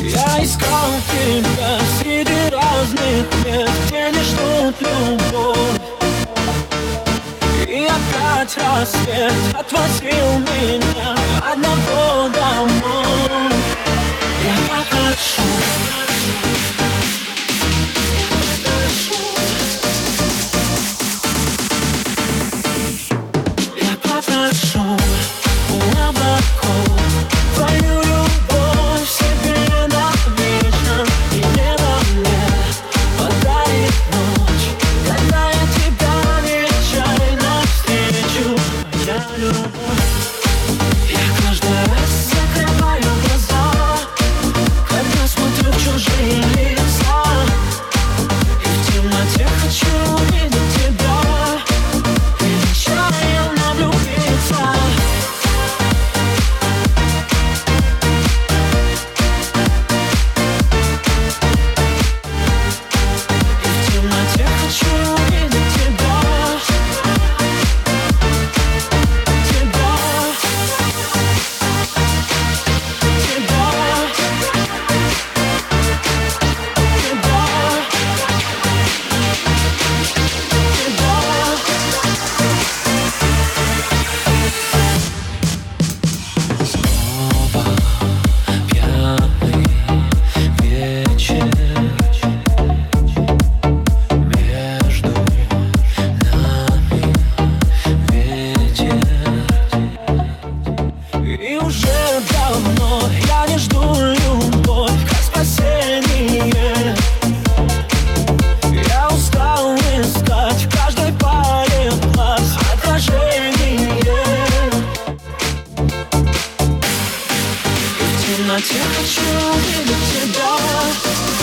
Я искал тебя среди разных мест, где не ждут любовь. И опять рассвет отвозил меня одного домой. Я подошел, я подошел у облаков. Твою любовь себе навечно, и небо мне подарит ночь, когда я тебя нечаянно встречу. Моя любовь. Я каждый раз закрываю глаза, когда смотрю в чужие лица, и в темноте хочу увидеть тебя и нечаянно влюбиться. И уже давно я не жду любовь как спасение. Я устал искать в каждой паре глаз отражение. И в темноте хочу увидеть тебя.